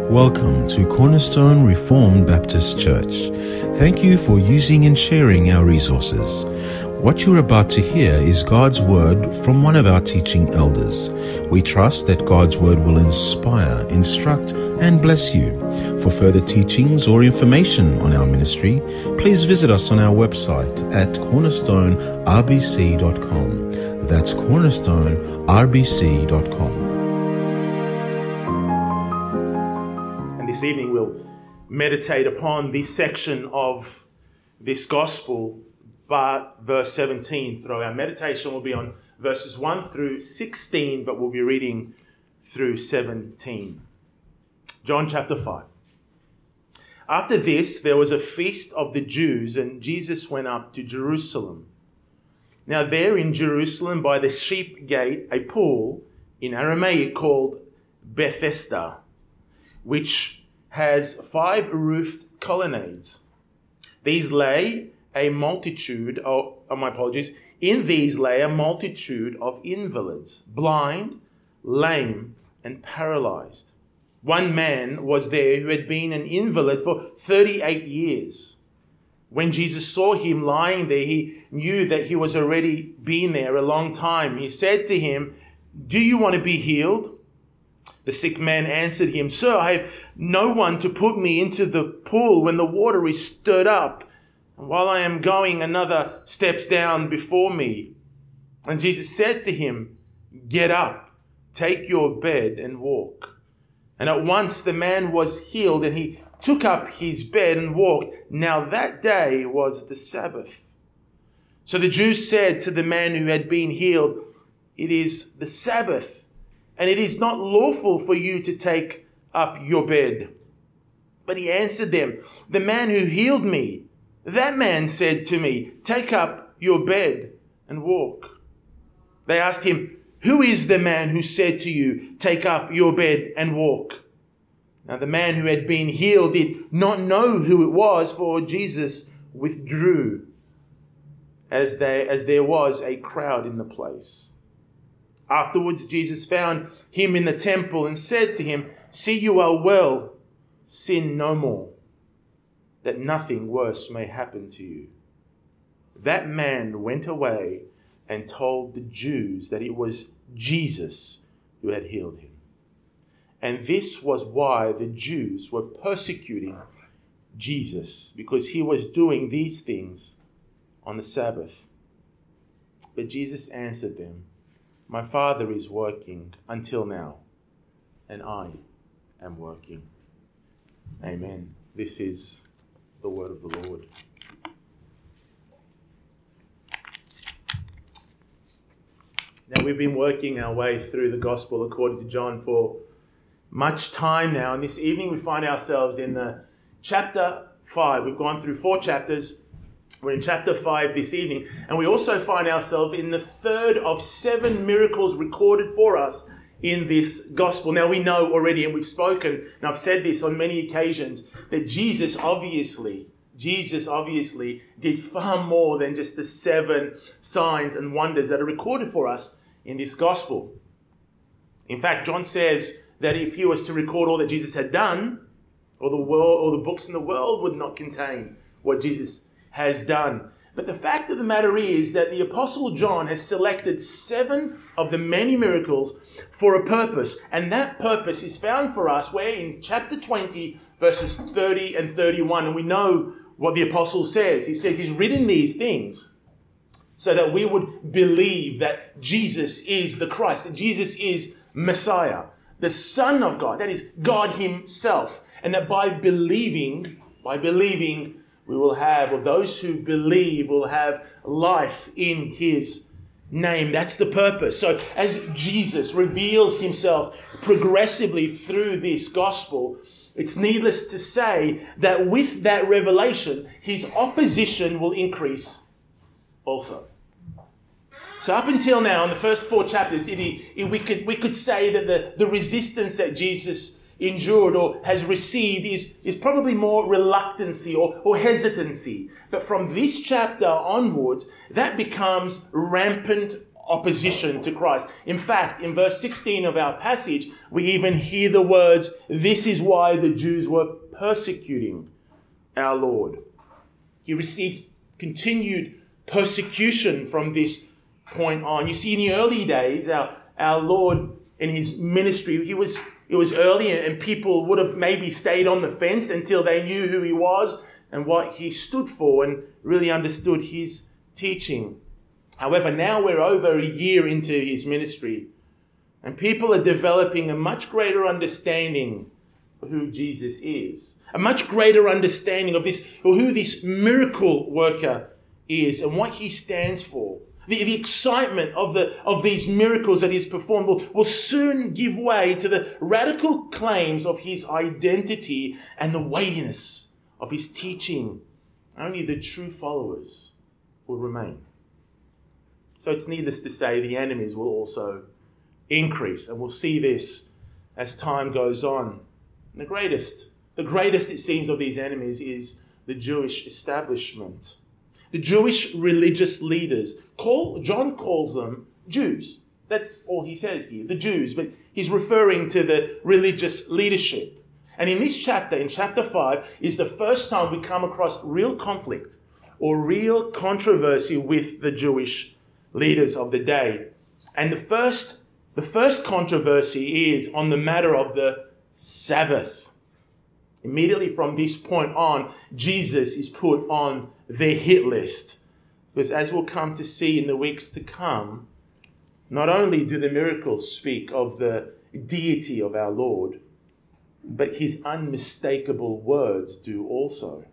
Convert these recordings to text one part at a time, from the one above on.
Welcome to Cornerstone Reformed Baptist Church. Thank you for using and sharing our resources. What you're about to hear is God's Word from one of our teaching elders. We trust that God's Word will inspire, instruct, and bless you. For further teachings or information on our ministry, please visit us on our website at cornerstonerbc.com. That's cornerstonerbc.com. This evening we'll meditate upon this section of this gospel, but verse 17 through. Our meditation will be on verses 1 through 16, but we'll be reading through 17. John chapter 5. After this, there was a feast of the Jews, and Jesus went up to Jerusalem. Now there in Jerusalem by the sheep gate, a pool in Aramaic called Bethesda, which has 5 roofed colonnades. These lay a multitude of, in these lay a multitude of invalids, blind, lame, and paralyzed. One man was there who had been an invalid for 38 years. When Jesus saw him lying there, he knew that he was already been there a long time. He said to him, "Do you want to be healed?" The sick man answered him, "Sir, I have no one to put me into the pool when the water is stirred up. And while I am going, another steps down before me." And Jesus said to him, "Get up, take your bed and walk." And at once the man was healed, and he took up his bed and walked. Now that day was the Sabbath. So the Jews said to the man who had been healed, "It is the Sabbath, and it is not lawful for you to take up your bed." But he answered them, "The man who healed me, that man said to me, 'Take up your bed and walk.'" They asked him, "Who is the man who said to you, 'Take up your bed and walk'?" Now the man who had been healed did not know who it was, for Jesus withdrew, as there was a crowd in the place. Afterwards, Jesus found him in the temple and said to him, "See, you are well. Sin no more, that nothing worse may happen to you." That man went away and told the Jews that it was Jesus who had healed him. And this was why the Jews were persecuting Jesus, because he was doing these things on the Sabbath. But Jesus answered them, "My Father is working until now, and I am working." Amen. This is the word of the Lord. Now, we've been working our way through the Gospel according to John for much time now, and this evening we find ourselves in the chapter 5. We've gone through 4 chapters. We're in chapter 5 this evening, and we also find ourselves in the 3rd of 7 miracles recorded for us in this gospel. Now we know already, and we've spoken, and I've said this on many occasions, that Jesus obviously did far more than just the 7 signs and wonders that are recorded for us in this gospel. In fact, John says that if he was to record all that Jesus had done, or the books in the world would not contain what Jesus has done. But the fact of the matter is that the Apostle John has selected 7 of the many miracles for a purpose. And that purpose is found for us where in chapter 20, verses 30 and 31. And we know what the Apostle says. He says he's written these things so that we would believe that Jesus is the Christ, that Jesus is Messiah, the Son of God, that is God himself. And that by believing, we will have, or those who believe will have life in his name. That's the purpose. So as Jesus reveals himself progressively through this gospel, it's needless to say that with that revelation, his opposition will increase also. So up until now, in the first 4 chapters, we could say that the resistance that Jesus endured or has received is probably more reluctancy or hesitancy. But from this chapter onwards, that becomes rampant opposition to Christ. In fact, in verse 16 of our passage, we even hear the words, "This is why the Jews were persecuting our Lord." He receives continued persecution from this point on. You see, in the early days, our Lord in his ministry, it was early, and people would have maybe stayed on the fence until they knew who he was and what he stood for and really understood his teaching. However, now we're over a year into his ministry, and people are developing a much greater understanding of who Jesus is, a much greater understanding of who this miracle worker is and what he stands for. The excitement of these miracles that he's performed will soon give way to the radical claims of his identity and the weightiness of his teaching. Only the true followers will remain. So it's needless to say the enemies will also increase, and we'll see this as time goes on. And the greatest it seems of these enemies is the Jewish establishment. The Jewish religious leaders, John calls them Jews. That's all he says here, the Jews, but he's referring to the religious leadership. And in this chapter, in chapter 5, is the first time we come across real conflict or real controversy with the Jewish leaders of the day. And the first controversy is on the matter of the Sabbath. Immediately from this point on, Jesus is put on the hit list. Because as we'll come to see in the weeks to come, not only do the miracles speak of the deity of our Lord, but his unmistakable words do also.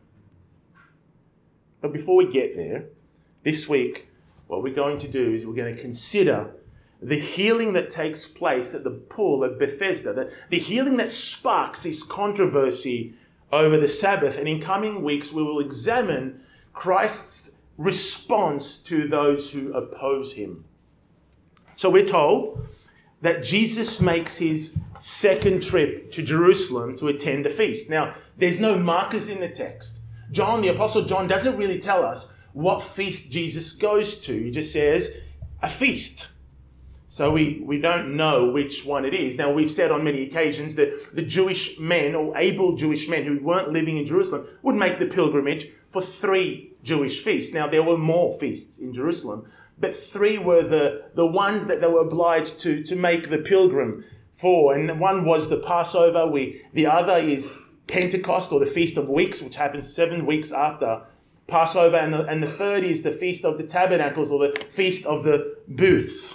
But before we get there, this week, what we're going to do is we're going to consider the healing that takes place at the pool of Bethesda, the healing that sparks this controversy over the Sabbath. And in coming weeks, we will examine Christ's response to those who oppose him. So we're told that Jesus makes his second trip to Jerusalem to attend a feast. Now, there's no markers in the text. John, the Apostle John, doesn't really tell us what feast Jesus goes to. He just says, a feast. So we don't know which one it is. Now, we've said on many occasions that the Jewish men, or able Jewish men who weren't living in Jerusalem, would make the pilgrimage for 3 Jewish feasts. Now, there were more feasts in Jerusalem, but 3 were the ones that they were obliged to make the pilgrim for. And one was the Passover. The other is Pentecost, or the Feast of Weeks, which happens 7 weeks after Passover. And the third is the Feast of the Tabernacles, or the Feast of the Booths.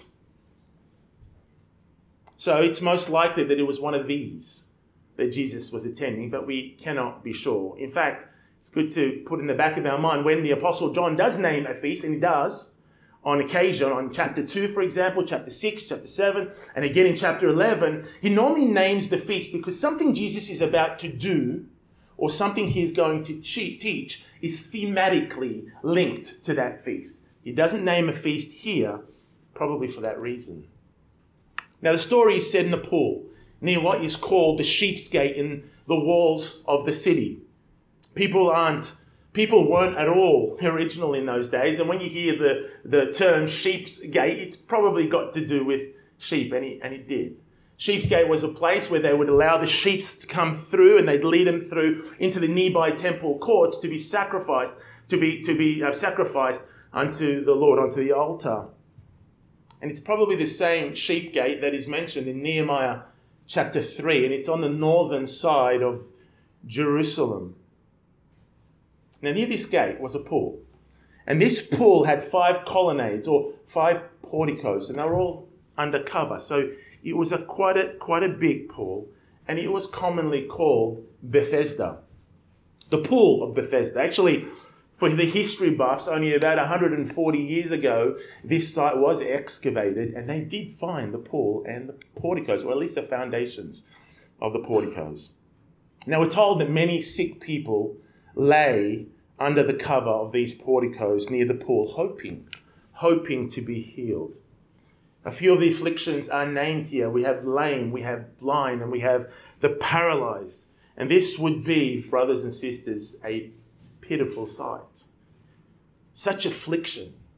So it's most likely that it was one of these that Jesus was attending, but we cannot be sure. In fact, it's good to put in the back of our mind when the Apostle John does name a feast, and he does on occasion, on chapter 2, for example, chapter 6, chapter 7, and again in chapter 11, he normally names the feast because something Jesus is about to do or something he's going to teach is thematically linked to that feast. He doesn't name a feast here, probably for that reason. Now, the story is set in a pool near what is called the Sheep's Gate in the walls of the city. People weren't at all original in those days, and when you hear the term Sheep's Gate, it's probably got to do with sheep, and it did. Sheep's Gate was a place where they would allow the sheep to come through, and they'd lead them through into the nearby temple courts to be sacrificed, sacrificed unto the Lord, onto the altar. And it's probably the same sheep gate that is mentioned in Nehemiah chapter 3, and it's on the northern side of Jerusalem. Now, near this gate was a pool, and this pool had 5 colonnades, or 5 porticos, and they were all under cover. So it was quite a big pool, and it was commonly called Bethesda. The pool of Bethesda. Actually, for the history buffs, only about 140 years ago, this site was excavated, and they did find the pool and the porticos, or at least the foundations of the porticos. Now, we're told that many sick people lay under the cover of these porticos near the pool, hoping to be healed. A few of the afflictions are named here. We have lame, we have blind, and we have the paralyzed. And this would be, brothers and sisters, a pitiful sight. Such affliction,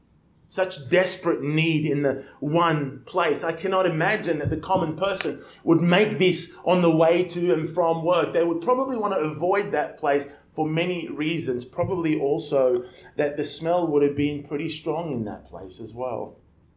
such desperate need in the one place. I cannot imagine that the common person would make this on the way to and from work. They would probably want to avoid that place for many reasons. Probably also that the smell would have been pretty strong in that place as well.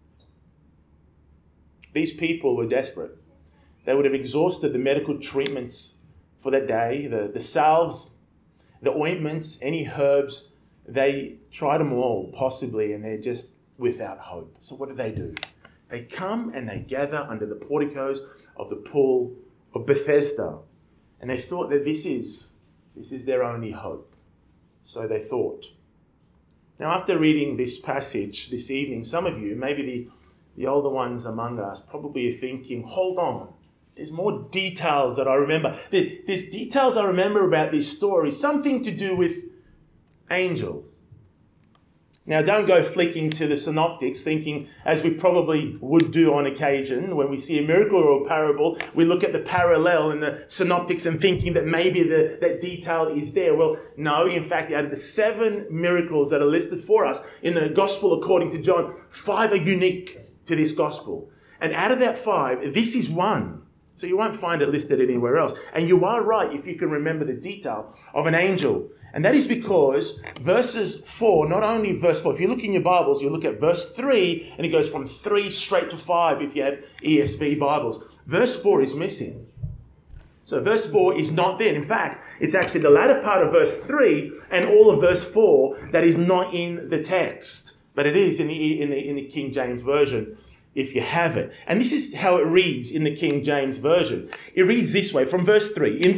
These people were desperate. They would have exhausted the medical treatments for that day, the salves, the ointments, any herbs. They tried them all, possibly, and they're just without hope. So what do? They come and they gather under the porticos of the pool of Bethesda. And they thought that this is their only hope. So they thought. Now, after reading this passage this evening, some of you, maybe the older ones among us, probably are thinking, hold on, there's more details that I remember. There's details I remember about this story, something to do with angel. Now, don't go flicking to the synoptics thinking, as we probably would do on occasion, when we see a miracle or a parable, we look at the parallel in the synoptics and thinking that maybe that detail is there. Well, no, in fact, out of the 7 miracles that are listed for us in the Gospel according to John, 5 are unique to this Gospel. And out of that 5, this is one. So you won't find it listed anywhere else. And you are right if you can remember the detail of an angel. And that is because verses 4, not only verse 4, if you look in your Bibles, you look at verse 3, and it goes from 3 straight to 5 if you have ESV Bibles. Verse 4 is missing. So verse 4 is not there. In fact, it's actually the latter part of verse 3 and all of verse 4 that is not in the text. But it is in the King James Version, if you have it. And this is how it reads in the King James Version. It reads this way, from verse 3. In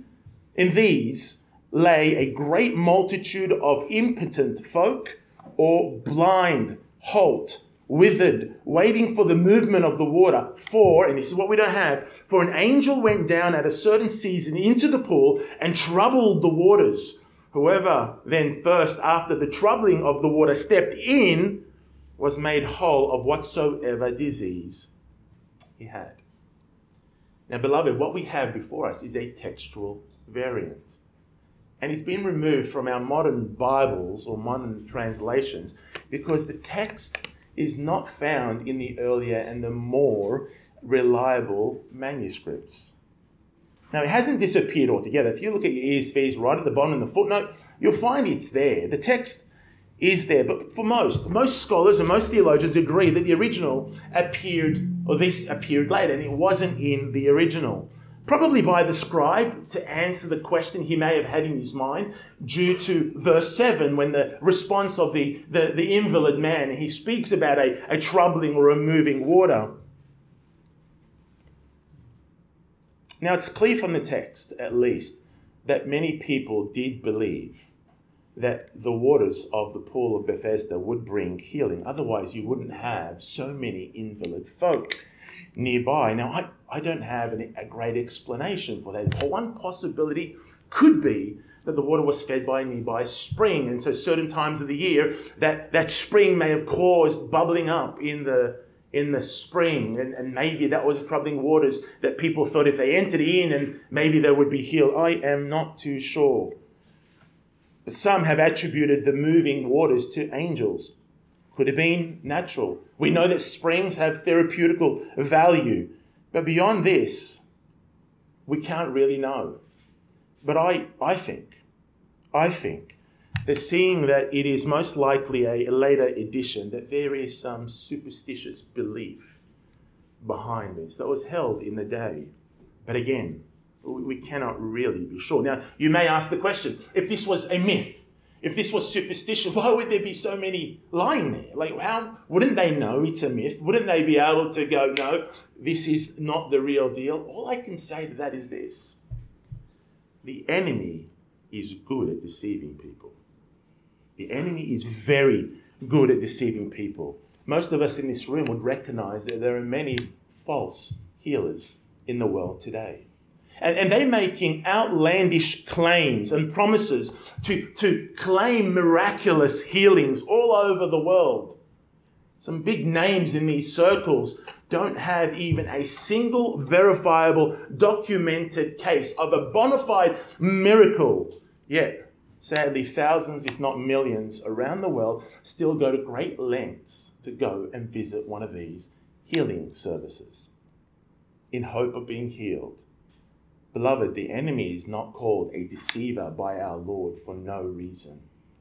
these lay a great multitude of impotent folk, or blind, halt, withered, waiting for the movement of the water. For, and this is what we don't have, for an angel went down at a certain season into the pool and troubled the waters. Whoever then first, after the troubling of the water, stepped in, was made whole of whatsoever disease he had. Now, beloved, what we have before us is a textual variant. And it's been removed from our modern Bibles or modern translations because the text is not found in the earlier and the more reliable manuscripts. Now, it hasn't disappeared altogether. If you look at your ESVs right at the bottom in the footnote, you'll find it's there. The text is there. But for most scholars and most theologians agree that the original appeared, or this appeared later, and it wasn't in the original. Probably by the scribe to answer the question he may have had in his mind due to verse 7 when the response of the invalid man, he speaks about a troubling or a moving water. Now it's clear from the text, at least, that many people did believe that the waters of the pool of Bethesda would bring healing. Otherwise, you wouldn't have so many invalid folk nearby. Now, I don't have a great explanation for that. One possibility could be that the water was fed by a nearby spring, and so certain times of the year that spring may have caused bubbling up in the spring, and maybe that was troubling waters that people thought if they entered in and maybe they would be healed. I am not too sure. But some have attributed the moving waters to angels. Could have been natural. We know that springs have therapeutical value. But beyond this, we can't really know. But I think that seeing that it is most likely a later edition, that there is some superstitious belief behind this that was held in the day. But again, we cannot really be sure. Now, you may ask the question, if this was a myth, if this was superstition, why would there be so many lying there? Like, how wouldn't they know it's a myth? Wouldn't they be able to go, no, this is not the real deal? All I can say to that is this. The enemy is good at deceiving people. The enemy is very good at deceiving people. Most of us in this room would recognize that there are many false healers in the world today. And they're making outlandish claims and promises to claim miraculous healings all over the world. Some big names in these circles don't have even a single verifiable, documented case of a bona fide miracle. Yet, Sadly, thousands, if not millions, around the world still go to great lengths to go and visit one of these healing services in hope of being healed. Beloved, the enemy is not called a deceiver by our Lord for no reason.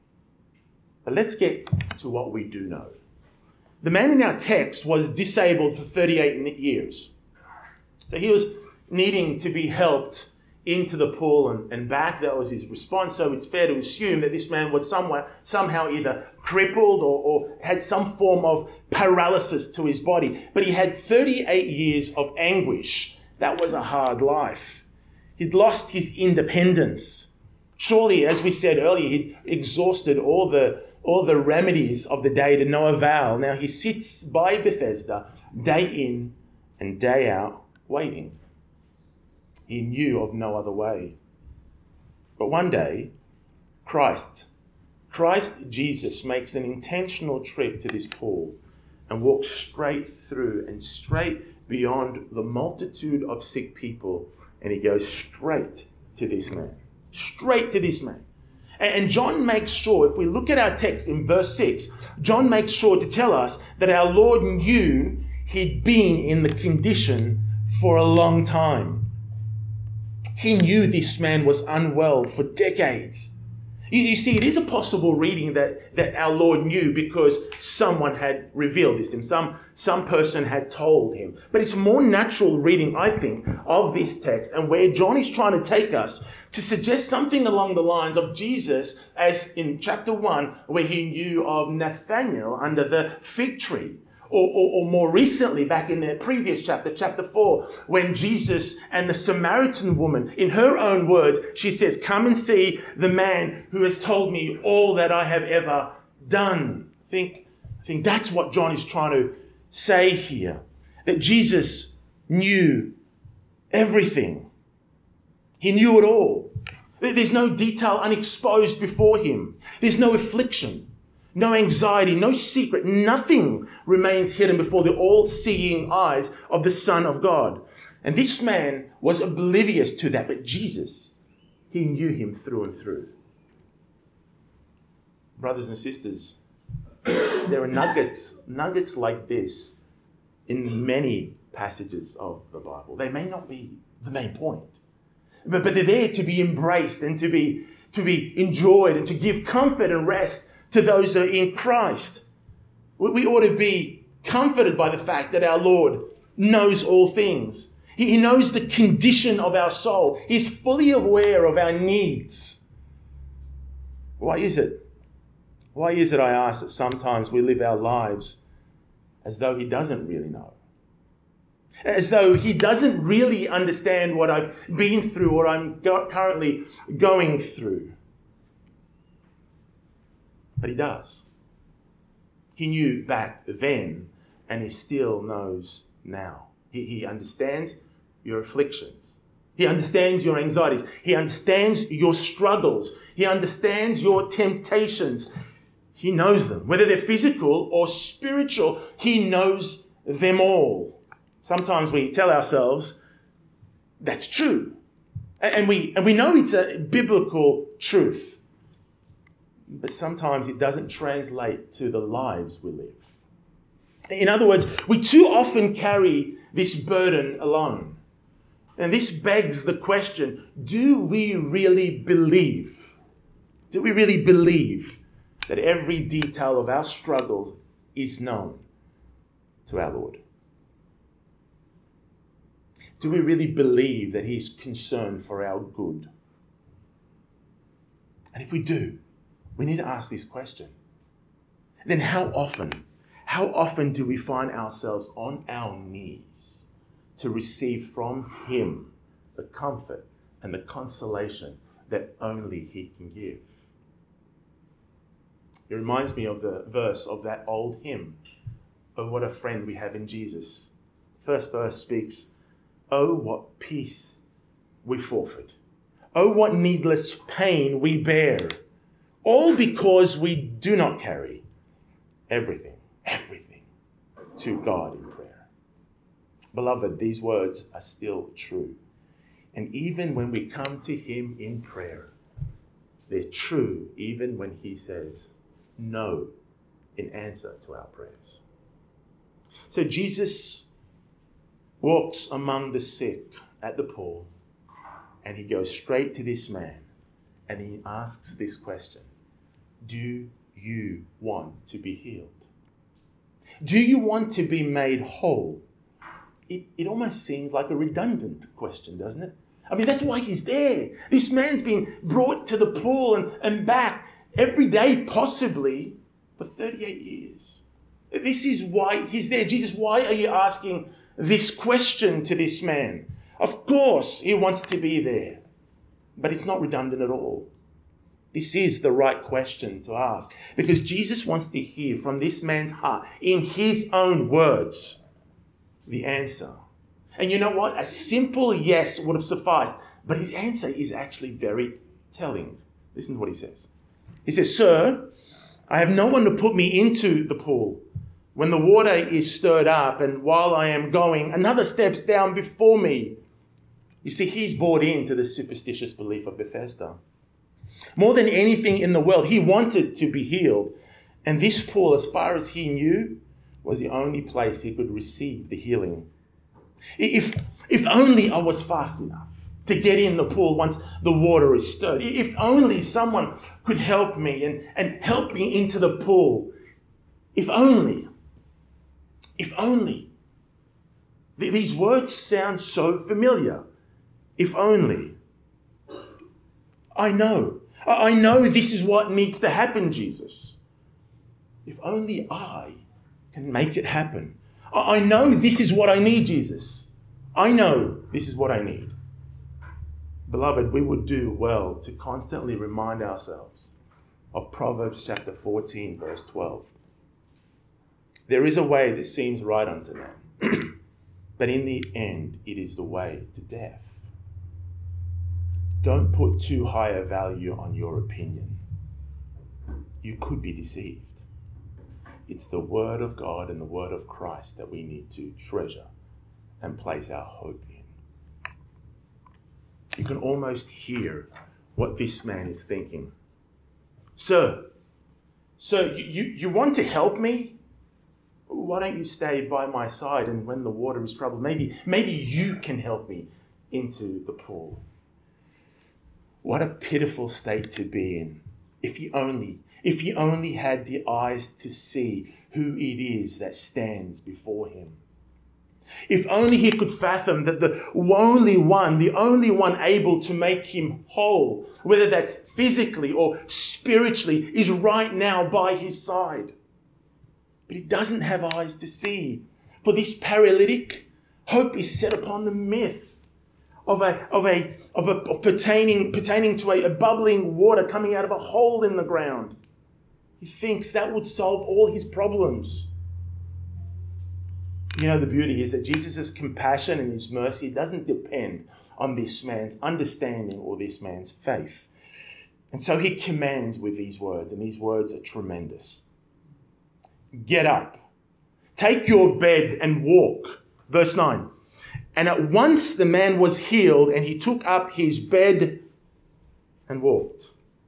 But let's get to what we do know. The man in our text was disabled for 38 years. So he was needing to be helped into the pool and back. That was his response. So it's fair to assume that this man was somehow either crippled or had some form of paralysis to his body. But he had 38 years of anguish. That was a hard life. He'd lost his independence. Surely, as we said earlier, he'd exhausted all the remedies of the day to no avail. Now he sits by Bethesda day in and day out waiting. He knew of no other way. But one day, Christ Jesus makes an intentional trip to this pool and walks straight through and straight beyond the multitude of sick people, and he goes straight to this man. Straight to this man. And John makes sure, if we look at our text in verse 6, John makes sure to tell us that our Lord knew he'd been in the condition for a long time. He knew this man was unwell for decades. You see, it is a possible reading that our Lord knew because someone had revealed this to him. Some person had told him. But it's a more natural reading, I think, of this text and where John is trying to take us to suggest something along the lines of Jesus, as in chapter 1, where he knew of Nathanael under the fig tree. Or more recently, back in the previous chapter 4, when Jesus and the Samaritan woman, in her own words, she says, "Come and see the man who has told me all that I have ever done." I think that's what John is trying to say here. That Jesus knew everything. He knew it all. There's no detail unexposed before him. There's no affliction. No anxiety, no secret, nothing remains hidden before the all-seeing eyes of the Son of God. And this man was oblivious to that, but Jesus, he knew him through and through. Brothers and sisters, there are nuggets like this in many passages of the Bible. They may not be the main point, but they're there to be embraced and to be enjoyed and to give comfort and rest to those that are in Christ. We ought to be comforted by the fact that our Lord knows all things. He knows the condition of our soul. He's fully aware of our needs. Why is it? Why is it, I ask, that sometimes we live our lives as though he doesn't really know? As though he doesn't really understand what I've been through or I'm currently going through. But he does. He knew back then, and he still knows now. He understands your afflictions. He understands your anxieties. He understands your struggles. He understands your temptations. He knows them. Whether they're physical or spiritual, he knows them all. Sometimes we tell ourselves that's true. And we know it's a biblical truth. But sometimes it doesn't translate to the lives we live. In other words, we too often carry this burden alone. And this begs the question, do we really believe? Do we really believe that every detail of our struggles is known to our Lord? Do we really believe that he's concerned for our good? And if we do, we need to ask this question. Then how often do we find ourselves on our knees to receive from him the comfort and the consolation that only he can give? It reminds me of the verse of that old hymn, "Oh, what a friend we have in Jesus." First verse speaks, "Oh, what peace we forfeit. Oh, what needless pain we bear. All because we do not carry everything to God in prayer." Beloved, these words are still true. And even when we come to him in prayer, they're true even when he says no in answer to our prayers. So Jesus walks among the sick at the pool, and he goes straight to this man and he asks this question: do you want to be healed? Do you want to be made whole? It almost seems like a redundant question, doesn't it? I mean, that's why he's there. This man's been brought to the pool and back every day, possibly, for 38 years. This is why he's there. Jesus, why are you asking this question to this man? Of course, he wants to be there, but it's not redundant at all. This is the right question to ask, because Jesus wants to hear from this man's heart, in his own words, the answer. And you know what? A simple yes would have sufficed, but his answer is actually very telling. Listen to what he says. He says, "Sir, I have no one to put me into the pool when the water is stirred up, and while I am going, another steps down before me." You see, he's bought into the superstitious belief of Bethesda. More than anything in the world, he wanted to be healed. And this pool, as far as he knew, was the only place he could receive the healing. If only I was fast enough to get in the pool once the water is stirred. If only someone could help me and help me into the pool. If only. If only. These words sound so familiar. If only. I know this is what needs to happen, Jesus. If only I can make it happen. I know this is what I need, Jesus. I know this is what I need. Beloved, we would do well to constantly remind ourselves of Proverbs chapter 14, verse 12. There is a way that seems right unto man, but in the end it is the way to death. Don't put too high a value on your opinion. You could be deceived. It's the Word of God and the Word of Christ that we need to treasure and place our hope in. You can almost hear what this man is thinking. Sir, you want to help me? Why don't you stay by my side, and when the water is troubled, maybe you can help me into the pool. What a pitiful state to be in. If he only had the eyes to see who it is that stands before him. If only he could fathom that the only one able to make him whole, whether that's physically or spiritually, is right now by his side. But he doesn't have eyes to see. For this paralytic, hope is set upon the myth of pertaining to a bubbling water coming out of a hole in the ground. He thinks that would solve all his problems. You know, the beauty is that Jesus' compassion and his mercy doesn't depend on this man's understanding or this man's faith. And so he commands with these words, and these words are tremendous. Get up, take your bed and walk. Verse 9. And at once the man was healed, and he took up his bed and walked.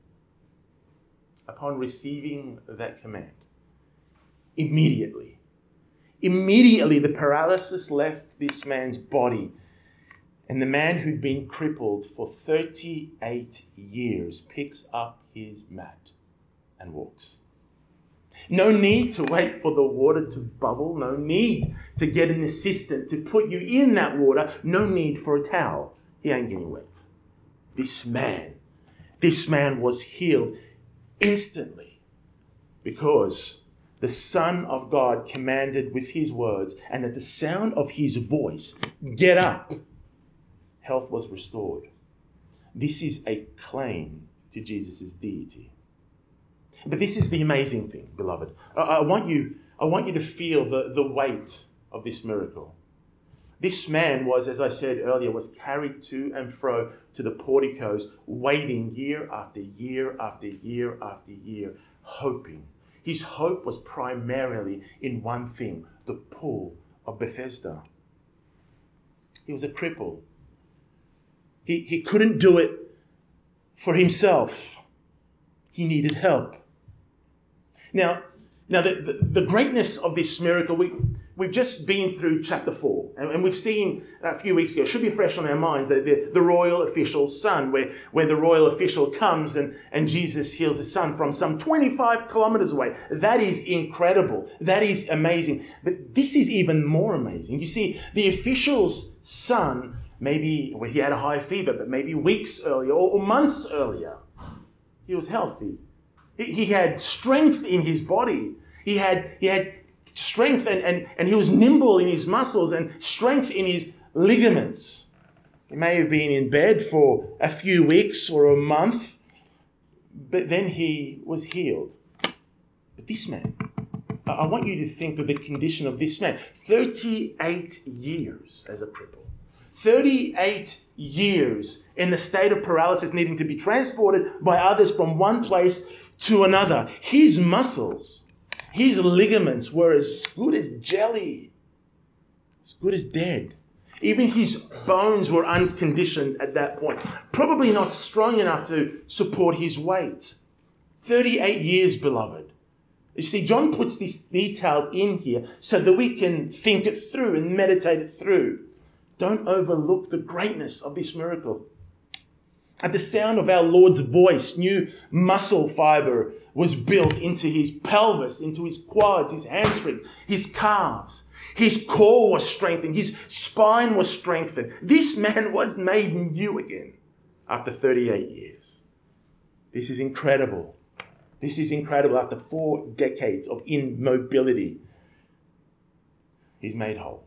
Upon receiving that command, immediately the paralysis left this man's body, and the man who'd been crippled for 38 years picks up his mat and walks. No need to wait for the water to bubble. No need to get an assistant to put you in that water. No need for a towel. He ain't getting wet. This man was healed instantly because the Son of God commanded with his words, and at the sound of his voice, get up. Health was restored. This is a claim to Jesus' deity. But this is the amazing thing, beloved. I want you to feel the weight of this miracle. This man was, as I said earlier, was carried to and fro to the porticos, waiting year after year after year after year, hoping. His hope was primarily in one thing, the pool of Bethesda. He was a cripple. He couldn't do it for himself. He needed help. Now the greatness of this miracle, we've just been through chapter 4, and we've seen a few weeks ago, it should be fresh on our minds, the royal official's son, where the royal official comes and Jesus heals his son from some 25 kilometers away. That is incredible. That is amazing. But this is even more amazing. You see, the official's son, maybe he had a high fever, but maybe weeks earlier or months earlier, he was healthy. He had strength in his body. He had strength and he was nimble in his muscles and strength in his ligaments. He may have been in bed for a few weeks or a month, but then he was healed. But this man, I want you to think of the condition of this man. 38 years as a cripple. 38 years in the state of paralysis, needing to be transported by others from one place to another. His muscles, his ligaments were as good as jelly, as good as dead. Even his bones were unconditioned at that point, probably not strong enough to support his weight. 38 years, beloved. You see, John puts this detail in here so that we can think it through and meditate it through. Don't overlook the greatness of this miracle. At the sound of our Lord's voice, new muscle fiber was built into his pelvis, into his quads, his hamstrings, his calves. His core was strengthened. His spine was strengthened. This man was made new again after 38 years. This is incredible. This is incredible. After 4 decades of immobility, he's made whole.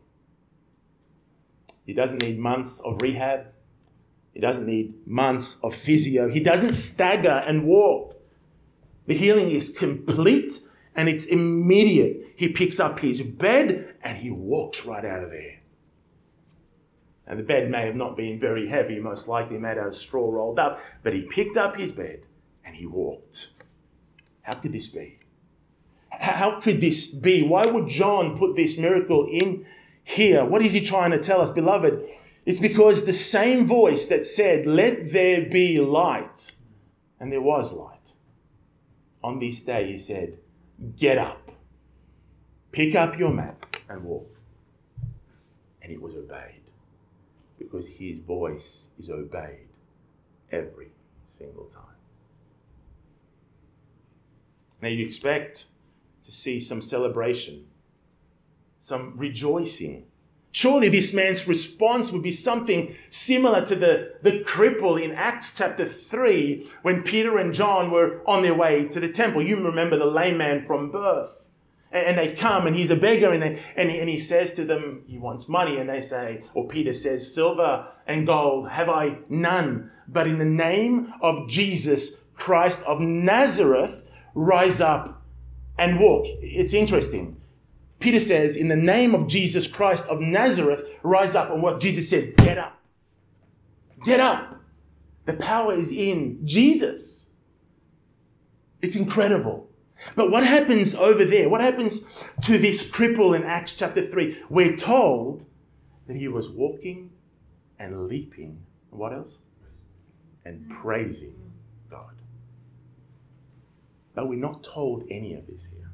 He doesn't need months of rehab. He doesn't need months of physio. He doesn't stagger and walk. The healing is complete and it's immediate. He picks up his bed and he walks right out of there. And the bed may have not been very heavy, most likely made out of straw rolled up, but he picked up his bed and he walked. How could this be? How could this be? Why would John put this miracle in here? What is he trying to tell us, beloved? It's because the same voice that said, "Let there be light," and there was light. On this day, he said, "Get up, pick up your mat and walk." And it was obeyed, because his voice is obeyed every single time. Now you'd expect to see some celebration, some rejoicing. Surely this man's response would be something similar to the cripple in Acts chapter 3 when Peter and John were on their way to the temple. You remember the lame man from birth. And they come and he's a beggar and he says to them, he wants money. And they say, or Peter says, "Silver and gold have I none, but in the name of Jesus Christ of Nazareth, rise up and walk." It's interesting. Peter says, "In the name of Jesus Christ of Nazareth, rise up and walk." Jesus says, "Get up. Get up." The power is in Jesus. It's incredible. But what happens over there? What happens to this cripple in Acts chapter 3? We're told that he was walking and leaping. What else? And praising God. But we're not told any of this here.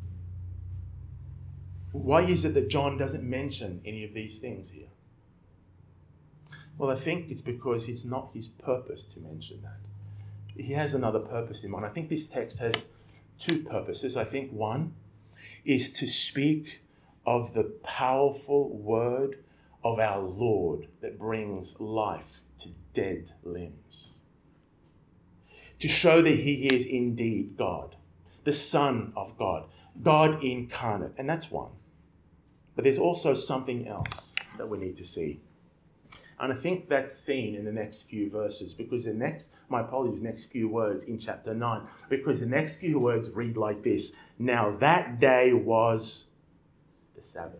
Why is it that John doesn't mention any of these things here? Well, I think it's because it's not his purpose to mention that. He has another purpose in mind. I think this text has 2 purposes. I think one is to speak of the powerful word of our Lord that brings life to dead limbs. To show that he is indeed God, the Son of God, God incarnate. And that's one. But there's also something else that we need to see. And I think that's seen in the next few verses, because the next few words in chapter 9, because the next few words read like this: "Now that day was the Sabbath."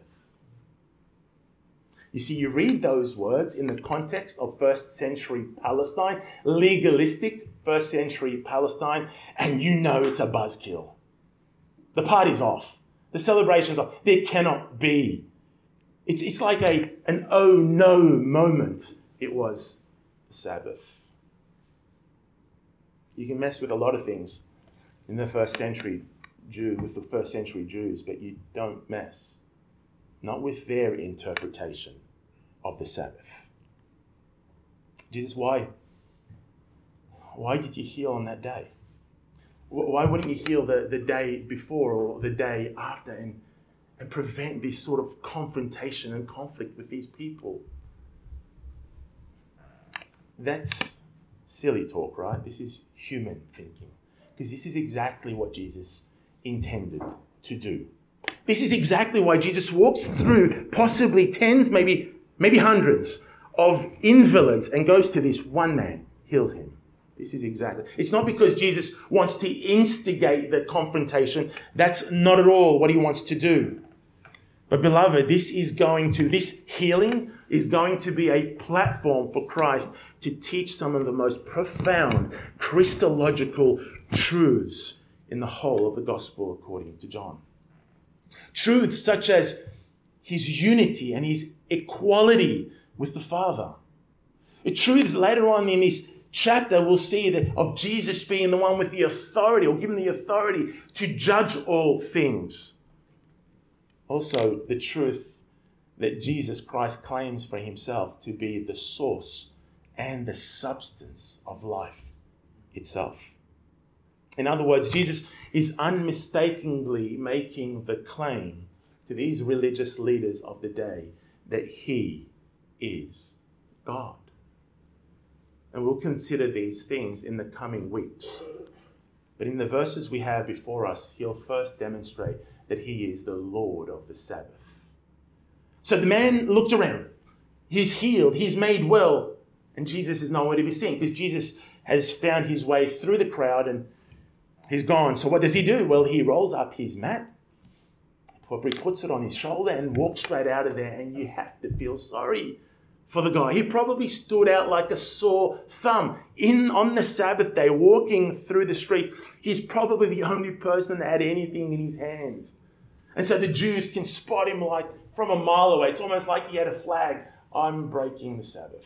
You see, you read those words in the context of first century Palestine, legalistic first century Palestine, and you know it's a buzzkill. The party's off. The celebration's off. There cannot be. It's like an oh no moment. It was the Sabbath. You can mess with a lot of things in the first century with the first century Jews, but you don't mess. Not with their interpretation of the Sabbath. Jesus, why did you heal on that day? Why wouldn't you heal the day before or the day after and prevent this sort of confrontation and conflict with these people? That's silly talk, right? This is human thinking. Because this is exactly what Jesus intended to do. This is exactly why Jesus walks through possibly tens, maybe hundreds of invalids and goes to this one man, heals him. This is exactly. It's not because Jesus wants to instigate the confrontation. That's not at all what he wants to do. But beloved, this healing is going to be a platform for Christ to teach some of the most profound Christological truths in the whole of the gospel according to John. Truths such as his unity and his equality with the Father. Truths later on in this chapter we'll see that of Jesus being the one with the authority, or given the authority to judge all things. Also, the truth that Jesus Christ claims for himself to be the source and the substance of life itself. In other words, Jesus is unmistakably making the claim to these religious leaders of the day that he is God. And we'll consider these things in the coming weeks. But in the verses we have before us, he'll first demonstrate that he is the Lord of the Sabbath. So the man looked around. He's healed. He's made well. And Jesus is nowhere to be seen because Jesus has found his way through the crowd and he's gone. So what does he do? Well, he rolls up his mat, probably puts it on his shoulder and walks straight out of there. And you have to feel sorry for the guy. He probably stood out like a sore thumb. On the Sabbath day, walking through the streets, he's probably the only person that had anything in his hands. And so the Jews can spot him like from a mile away. It's almost like he had a flag. I'm breaking the Sabbath.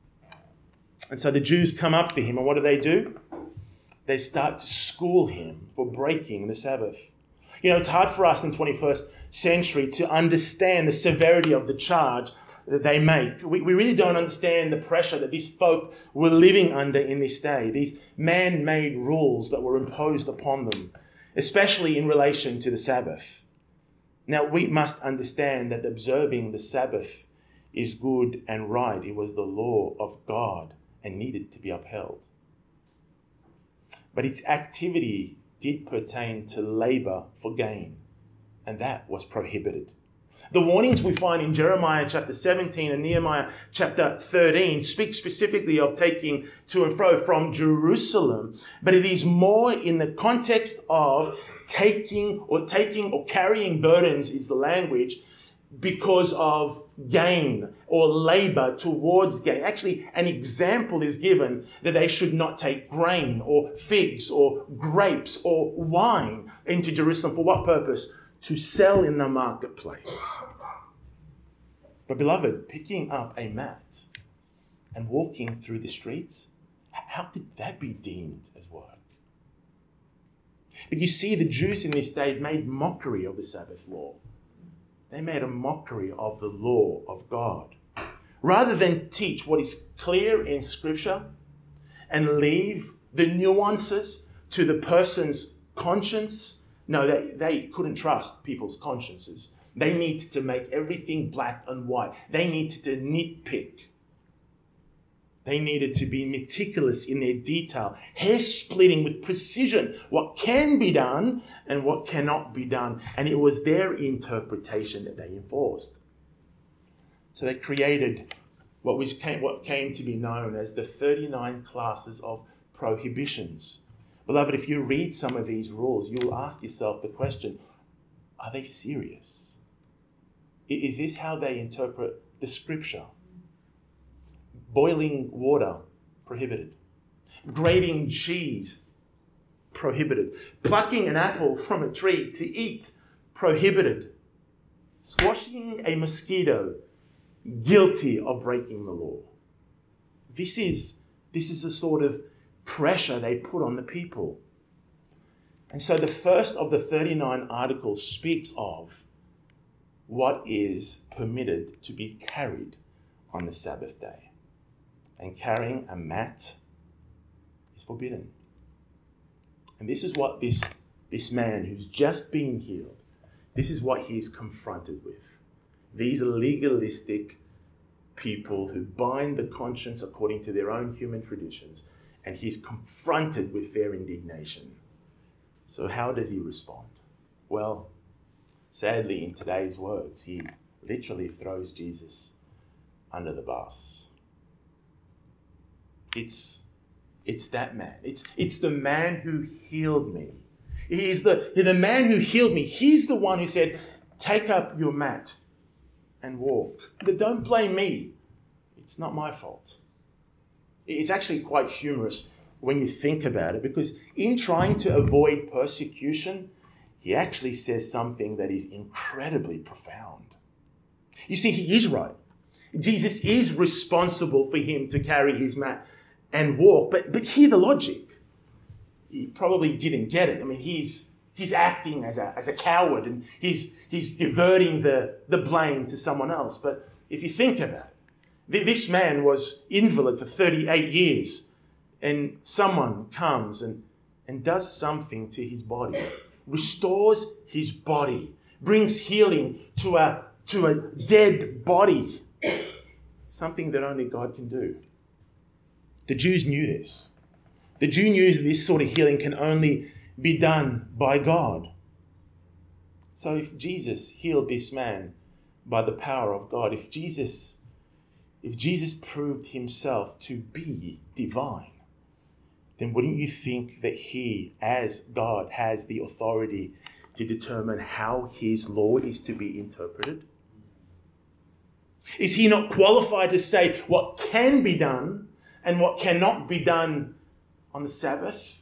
And so the Jews come up to him, and what do? They start to school him for breaking the Sabbath. You know, it's hard for us in the 21st century to understand the severity of the charge that they make. We really don't understand the pressure that these folk were living under in this day, these man-made rules that were imposed upon them, especially in relation to the Sabbath. Now, we must understand that observing the Sabbath is good and right. It was the law of God and needed to be upheld. But its activity did pertain to labor for gain, and that was prohibited. The warnings we find in Jeremiah chapter 17 and Nehemiah chapter 13 speak specifically of taking to and fro from Jerusalem, but it is more in the context of taking or carrying burdens is the language because of gain or labor towards gain. Actually, an example is given that they should not take grain or figs or grapes or wine into Jerusalem. For what purpose? To sell in the marketplace. But beloved, picking up a mat and walking through the streets, how could that be deemed as work? But you see, the Jews in this day made mockery of the Sabbath law. They made a mockery of the law of God. Rather than teach what is clear in Scripture and leave the nuances to the person's conscience, no, they couldn't trust people's consciences. They needed to make everything black and white. They needed to nitpick. They needed to be meticulous in their detail, hair-splitting with precision what can be done and what cannot be done. And it was their interpretation that they enforced. So they created what came to be known as the 39 classes of prohibitions. Beloved, if you read some of these rules, you'll ask yourself the question, are they serious? Is this how they interpret the Scripture? Boiling water, prohibited. Grating cheese, prohibited. Plucking an apple from a tree to eat, prohibited. Squashing a mosquito, guilty of breaking the law. This is the sort of pressure they put on the people. And so the first of the 39 articles speaks of what is permitted to be carried on the Sabbath day. And carrying a mat is forbidden. And this is what this man who's just been healed, this is what he's confronted with. These legalistic people who bind the conscience according to their own human traditions, and he's confronted with their indignation. So how does he respond? Well, sadly, in today's words, he literally throws Jesus under the bus. It's that man. It's the man who healed me. He's the man who healed me. He's the one who said, take up your mat and walk. But don't blame me. It's not my fault. It's actually quite humorous when you think about it, because in trying to avoid persecution, he actually says something that is incredibly profound. You see, he is right. Jesus is responsible for him to carry his mat and walk. But hear the logic. He probably didn't get it. I mean, he's acting as a coward, and he's diverting the blame to someone else. But if you think about it, this man was invalid for 38 years, and someone comes and does something to his body, restores his body, brings healing to a dead body, something that only God can do. The Jews knew this. The Jew knew that this sort of healing can only be done by God. So if Jesus healed this man by the power of God, if Jesus proved himself to be divine, then wouldn't you think that he, as God, has the authority to determine how his law is to be interpreted? Is he not qualified to say what can be done and what cannot be done on the Sabbath?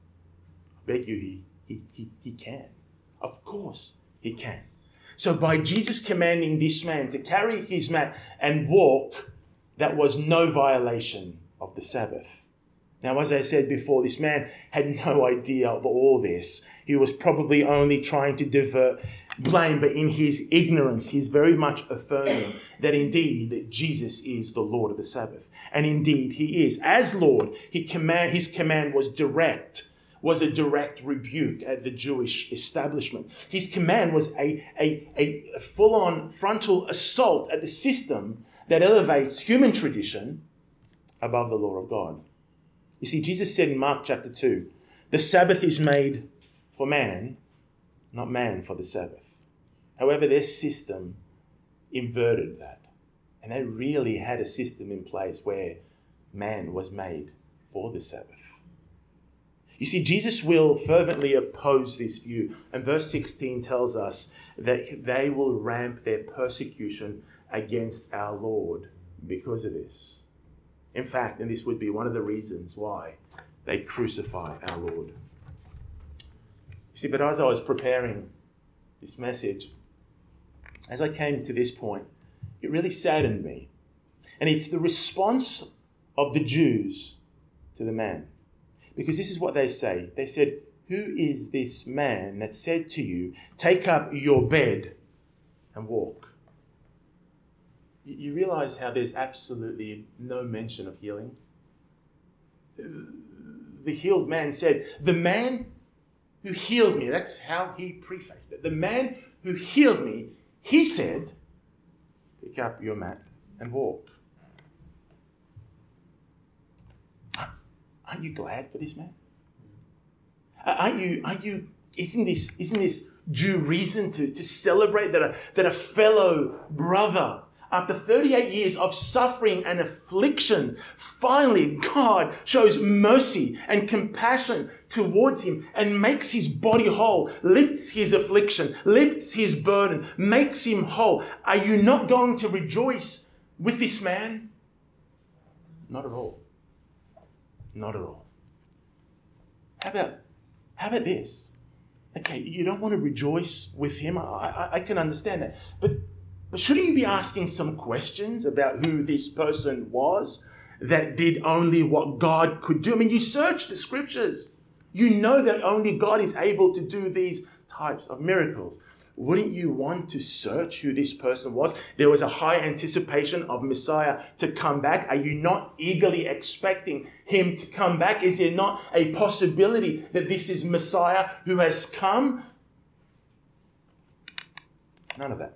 I beg you, he can. Of course he can. So by Jesus commanding this man to carry his mat and walk, that was no violation of the Sabbath. Now, as I said before, this man had no idea of all this. He was probably only trying to divert blame, but in his ignorance, he's very much affirming that indeed that Jesus is the Lord of the Sabbath. And indeed he is. As Lord, his command was a direct rebuke at the Jewish establishment. His command was a full-on frontal assault at the system that elevates human tradition above the law of God. You see, Jesus said in Mark chapter 2, the Sabbath is made for man, not man for the Sabbath. However, their system inverted that. And they really had a system in place where man was made for the Sabbath. You see, Jesus will fervently oppose this view. And verse 16 tells us that they will ramp their persecution against our Lord because of this. In fact, and this would be one of the reasons why they crucify our Lord. You see, but as I was preparing this message, as I came to this point, it really saddened me. And it's the response of the Jews to the man. Because this is what they say. They said, who is this man that said to you, take up your bed and walk? You realize how there's absolutely no mention of healing? The healed man said, the man who healed me, that's how he prefaced it. The man who healed me, he said, pick up your mat and walk. Aren't you glad for this man? Isn't this due reason to celebrate that a fellow brother, after 38 years of suffering and affliction, finally God shows mercy and compassion towards him and makes his body whole, lifts his affliction, lifts his burden, makes him whole. Are you not going to rejoice with this man? Not at all. Not at all. How about this? Okay, you don't want to rejoice with him. I can understand that. But shouldn't you be asking some questions about who this person was that did only what God could do. I mean, you search the scriptures. You know that only God is able to do these types of miracles. Wouldn't you want to search who this person was? There was a high anticipation of Messiah to come back. Are you not eagerly expecting him to come back? Is there not a possibility that this is Messiah who has come? None of that.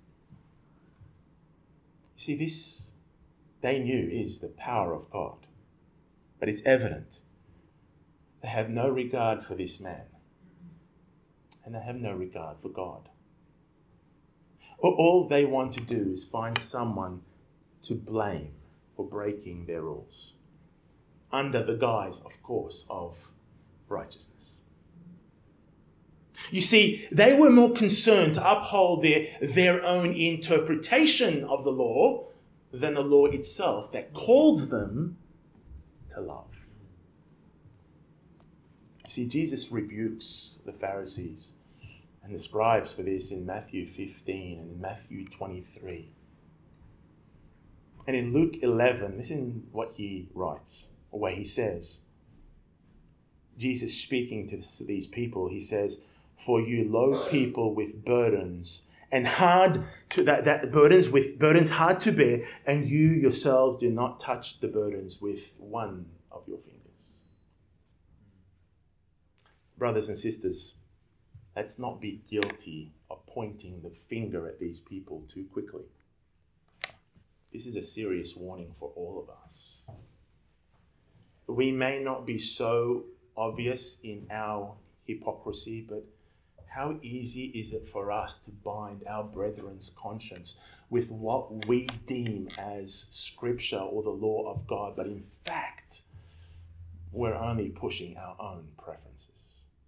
You see, this they knew is the power of God. But it's evident they have no regard for this man. And they have no regard for God. All they want to do is find someone to blame for breaking their rules. Under the guise, of course, of righteousness. You see, they were more concerned to uphold their own interpretation of the law than the law itself that calls them to love. See, Jesus rebukes the Pharisees and the scribes for this in Matthew 15 and in Matthew 23. And in Luke 11, listen what he writes, or what he says. Jesus speaking to these people, he says, "For you low people with burdens and burdens hard to bear, and you yourselves do not touch the burdens with one of your fingers." Brothers and sisters, let's not be guilty of pointing the finger at these people too quickly. This is a serious warning for all of us. We may not be so obvious in our hypocrisy, but how easy is it for us to bind our brethren's conscience with what we deem as scripture or the law of God, but in fact, we're only pushing our own preferences.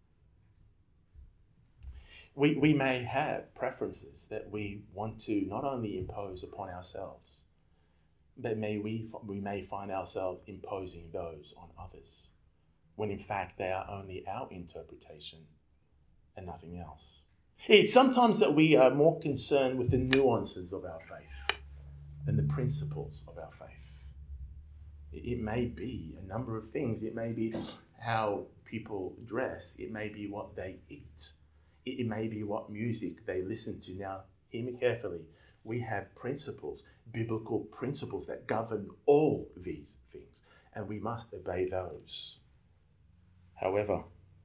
We may have preferences that we want to not only impose upon ourselves, but we may find ourselves imposing those on others, when in fact they are only our interpretation and nothing else. It's sometimes that we are more concerned with the nuances of our faith than the principles of our faith. It may be a number of things. It may be how people dress. It may be what they eat. It may be what music they listen to. Now, hear me carefully. We have principles, biblical principles that govern all these things, and we must obey those. However,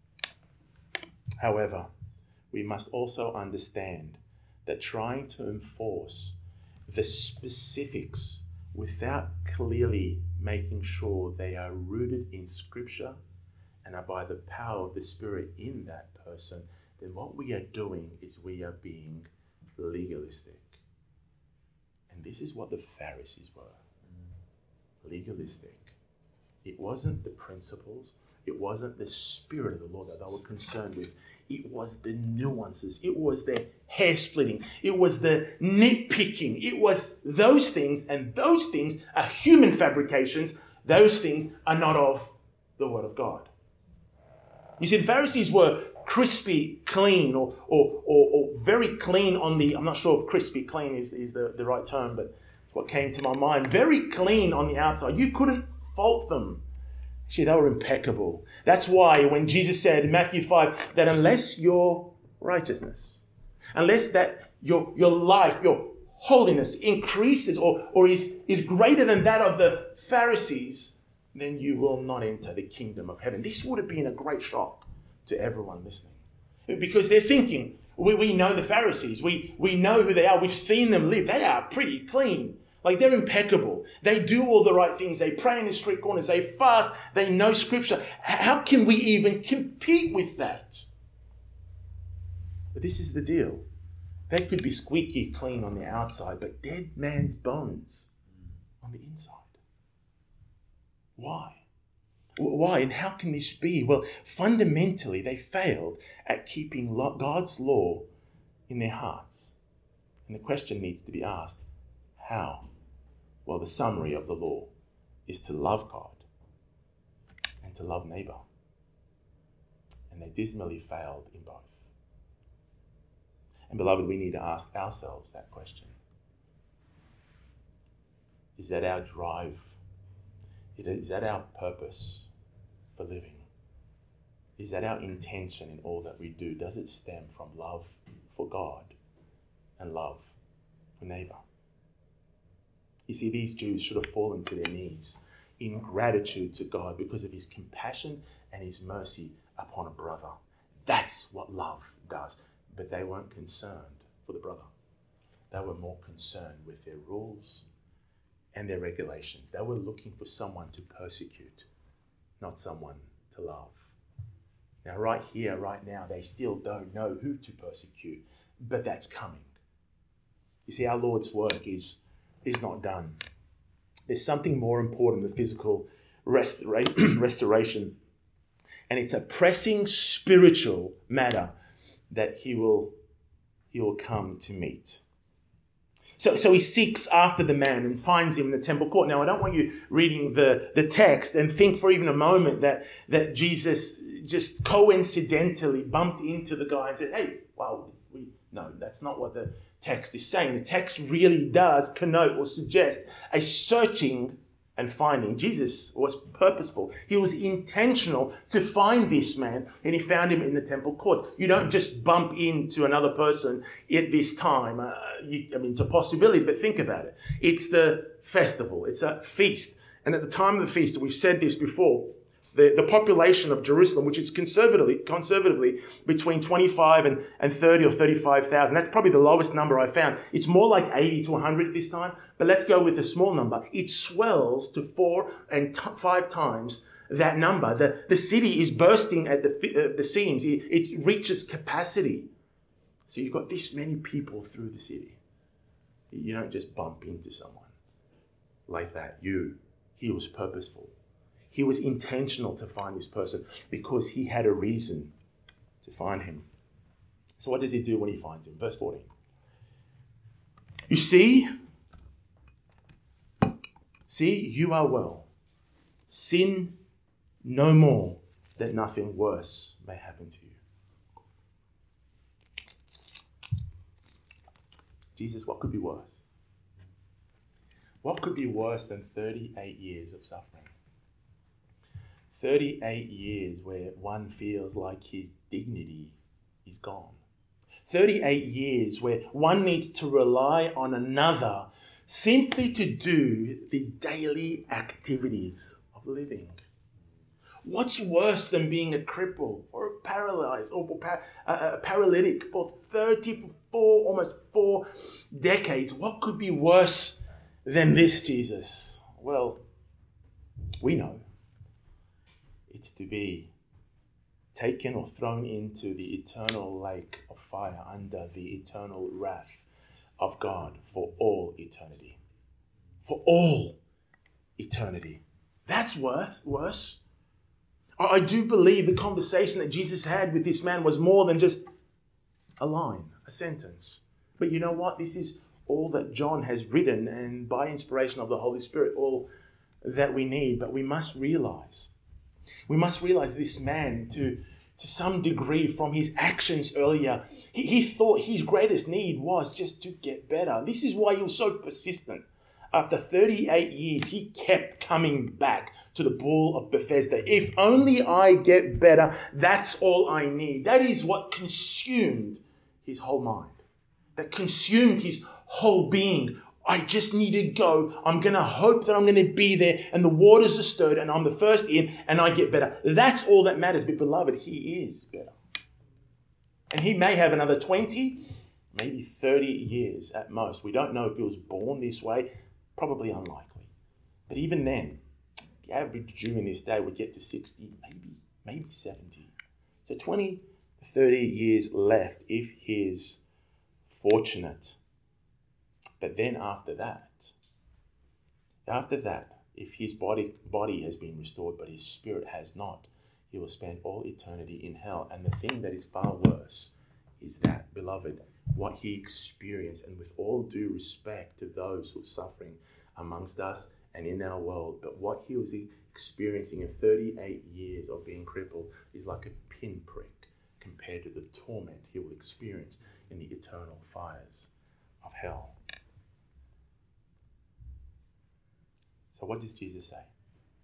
we must also understand that trying to enforce the specifics without clearly making sure they are rooted in Scripture and are by the power of the Spirit in that person, then what we are doing is we are being legalistic. And this is what the Pharisees were. Legalistic. It wasn't the principles. It wasn't the spirit of the law that they were concerned with. It was the nuances. It was the hair splitting. It was the nitpicking. It was those things, and those things are human fabrications. Those things are not of the Word of God. You see, the Pharisees were crispy clean or very clean on the, I'm not sure if crispy clean is the right term, but it's what came to my mind. Very clean on the outside. You couldn't fault them. Actually, they were impeccable. That's why when Jesus said in Matthew 5 that unless your righteousness, unless that your life, your holiness increases or is greater than that of the Pharisees, then you will not enter the kingdom of heaven. This would have been a great shock to everyone listening. Because they're thinking, we know the Pharisees. We know who they are. We've seen them live. They are pretty clean. Like, they're impeccable. They do all the right things. They pray in the street corners. They fast. They know Scripture. How can we even compete with that? But this is the deal. They could be squeaky clean on the outside, but dead man's bones on the inside. Why? Why? And how can this be? Well, fundamentally, they failed at keeping God's law in their hearts. And the question needs to be asked, how? Well, the summary of the law is to love God and to love neighbor. And they dismally failed in both. And beloved, we need to ask ourselves that question. Is that our drive Is that our purpose for living? Is that our intention in all that we do? Does it stem from love for God and love for neighbor? You see, these Jews should have fallen to their knees in gratitude to God because of his compassion and his mercy upon a brother. That's what love does. But they weren't concerned for the brother. They were more concerned with their rules and their regulations. They were looking for someone to persecute, not someone to love. Now, right here, right now, they still don't know who to persecute, but that's coming. You see, our Lord's work is not done. There's something more important than physical restoration, and it's a pressing spiritual matter that he will come to meet. So he seeks after the man and finds him in the temple court. Now, I don't want you reading the text and think for even a moment that Jesus just coincidentally bumped into the guy and said, hey, wow, no, that's not what the text is saying. The text really does connote or suggest a searching and finding. Jesus was purposeful. He was intentional to find this man, and he found him in the temple courts. You don't just bump into another person at this time. It's a possibility, but think about it. It's the festival. It's a feast. And at the time of the feast, we've said this before, the population of Jerusalem, which is conservatively between 25 and 30 or 35,000. That's probably the lowest number I found. It's more like 80 to 100 this time, but let's go with a small number. It swells to 4 and 5 times that number. The city is bursting at the seams. It reaches capacity. So you've got this many people through the city. You don't just bump into someone like that. He was purposeful. He was intentional to find this person because he had a reason to find him. So what does he do when he finds him? Verse 14. You see, you are well. Sin no more, that nothing worse may happen to you. Jesus, what could be worse? What could be worse than 38 years of suffering? 38 years where one feels like his dignity is gone. 38 years where one needs to rely on another simply to do the daily activities of living. What's worse than being a cripple or a paralyzed or a paralytic for 34, almost 4 decades? What could be worse than this, Jesus? Well, we know. It's to be taken or thrown into the eternal lake of fire under the eternal wrath of God for all eternity. For all eternity. That's worse. I do believe the conversation that Jesus had with this man was more than just a line, a sentence. But you know what? This is all that John has written, and by inspiration of the Holy Spirit, all that we need. But we must realize this man, to some degree, from his actions earlier, he thought his greatest need was just to get better. This is why he was so persistent. After 38 years, he kept coming back to the pool of Bethesda. If only I get better, that's all I need. That is what consumed his whole mind. That consumed his whole being. I just need to go. I'm going to hope that I'm going to be there and the waters are stirred and I'm the first in and I get better. That's all that matters. But beloved, he is better. And he may have another 20, maybe 30 years at most. We don't know if he was born this way. Probably unlikely. But even then, the average Jew in this day would get to 60, maybe 70. So 20 to 30 years left if he's fortunate. But then after that, if his body has been restored, but his spirit has not, he will spend all eternity in hell. And the thing that is far worse is that, beloved, what he experienced, and with all due respect to those who are suffering amongst us and in our world, but what he was experiencing in 38 years of being crippled is like a pinprick compared to the torment he will experience in the eternal fires of hell. So what does Jesus say?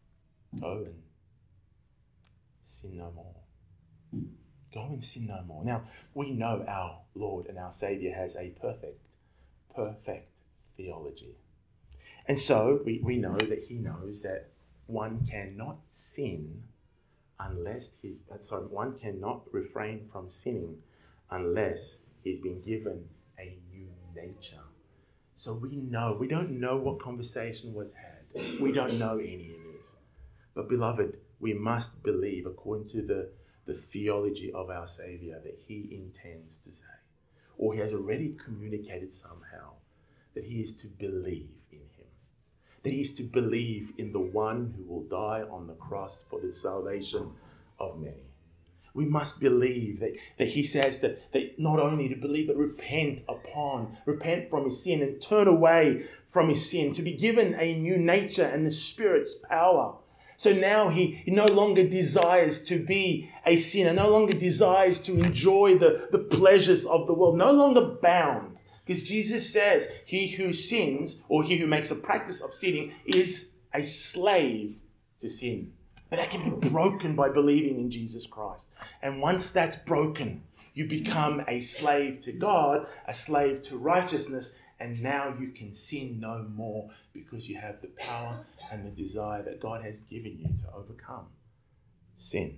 Go and sin no more. Go and sin no more. Now, we know our Lord and our Saviour has a perfect theology. And so we know that he knows that one cannot sin unless one cannot refrain from sinning unless he's been given a new nature. So we don't know what conversation was had. We don't know any of this. But beloved, we must believe according to the theology of our Saviour that he intends to say, or he has already communicated somehow, that he is to believe in him. That he is to believe in the one who will die on the cross for the salvation of many. We must believe that he says that not only to believe, but repent from his sin and turn away from his sin, to be given a new nature and the Spirit's power. So now he no longer desires to be a sinner, no longer desires to enjoy the pleasures of the world, no longer bound. Because Jesus says he who sins, or he who makes a practice of sinning, is a slave to sin. But that can be broken by believing in Jesus Christ. And once that's broken, you become a slave to God, a slave to righteousness, and now you can sin no more because you have the power and the desire that God has given you to overcome sin.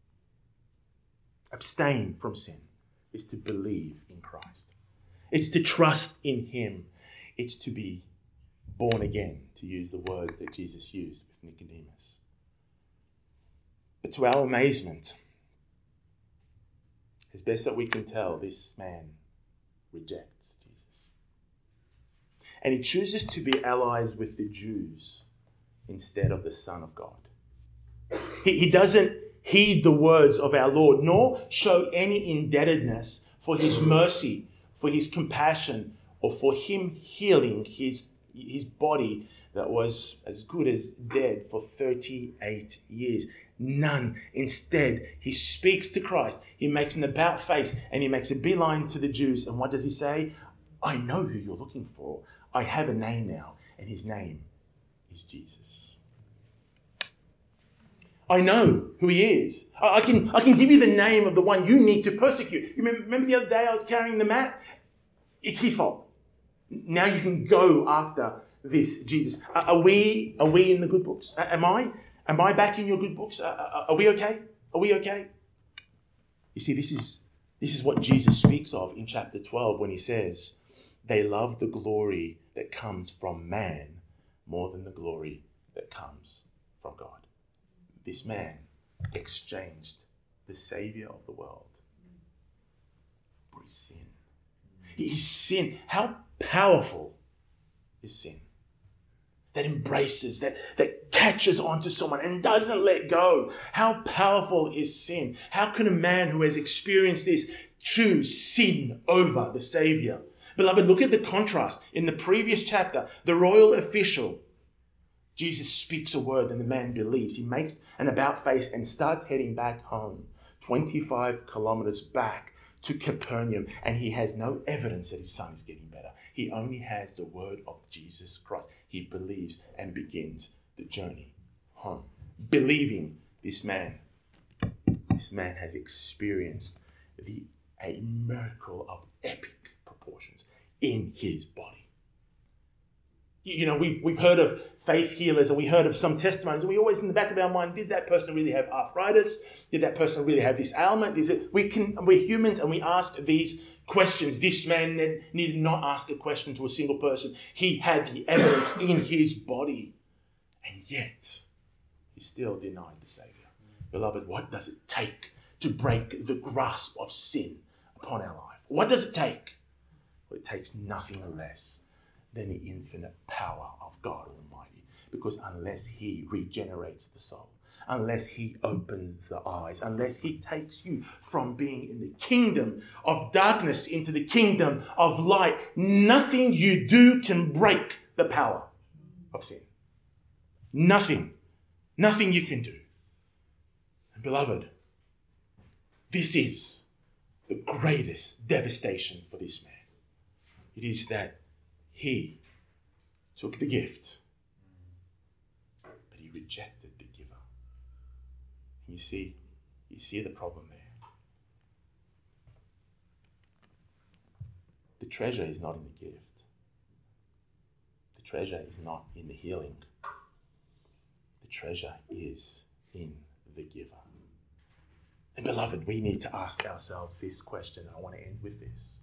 Abstain from sin is to believe in Christ. It's to trust in him. It's to be born again, to use the words that Jesus used with Nicodemus. But to our amazement, as best that we can tell, this man rejects Jesus. And he chooses to be allies with the Jews instead of the Son of God. He doesn't heed the words of our Lord, nor show any indebtedness for his mercy, for his compassion, or for him healing his body that was as good as dead for 38 years. None. Instead, he speaks to Christ. He makes an about face and he makes a beeline to the Jews. And what does he say? I know who you're looking for. I have a name now, and his name is Jesus. I know who he is. I can give you the name of the one you need to persecute. You remember the other day I was carrying the mat? It's his fault. Now you can go after this Jesus. Are we in the good books? Am I back in your good books? Are we okay? Are we okay? You see, this is what Jesus speaks of in chapter 12 when he says, they love the glory that comes from man more than the glory that comes from God. This man exchanged the Savior of the world for his sin. His sin, how powerful is sin? That embraces, that catches onto someone and doesn't let go. How powerful is sin? How can a man who has experienced this choose sin over the Savior? Beloved, look at the contrast. In the previous chapter, the royal official, Jesus speaks a word and the man believes. He makes an about face and starts heading back home, 25 kilometers back to Capernaum, and he has no evidence that his son is getting better. He only has the word of Jesus Christ. He believes and begins the journey home. Believing this man has experienced a miracle of epic proportions in his body. You know, we've heard of faith healers and we heard of some testimonies, and we always in the back of our mind, did that person really have arthritis? Did that person really have this ailment? We're humans and we ask these questions. This man needed not ask a question to a single person. He had the evidence in his body, and yet he still denied the Savior. Beloved, what does it take to break the grasp of sin upon our life? What does it take? Well, it takes nothing less than the infinite power of God Almighty. Because unless he regenerates the soul, unless he opens the eyes, unless he takes you from being in the kingdom of darkness into the kingdom of light, nothing you do can break the power of sin. Nothing you can do. And beloved, this is the greatest devastation for this man. It is that he took the gift, but he rejected the giver. You see the problem there. The treasure is not in the gift. The treasure is not in the healing. The treasure is in the giver. And beloved, we need to ask ourselves this question. I want to end with this.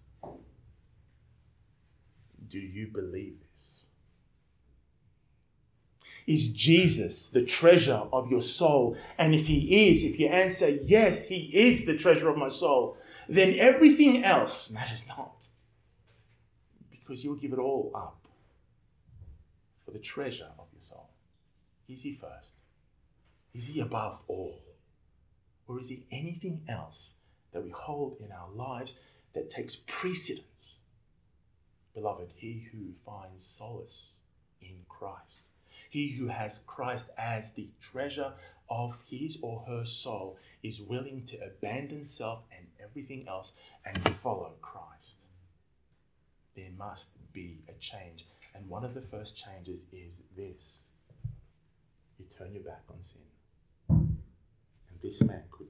Do you believe this? Is Jesus the treasure of your soul? And if he is, if you answer yes, he is the treasure of my soul, then everything else matters not. Because you'll give it all up for the treasure of your soul. Is he first? Is he above all? Or is he anything else that we hold in our lives that takes precedence? Beloved, he who finds solace in Christ, he who has Christ as the treasure of his or her soul, is willing to abandon self and everything else and follow Christ. There must be a change. And one of the first changes is this. You turn your back on sin. And this man could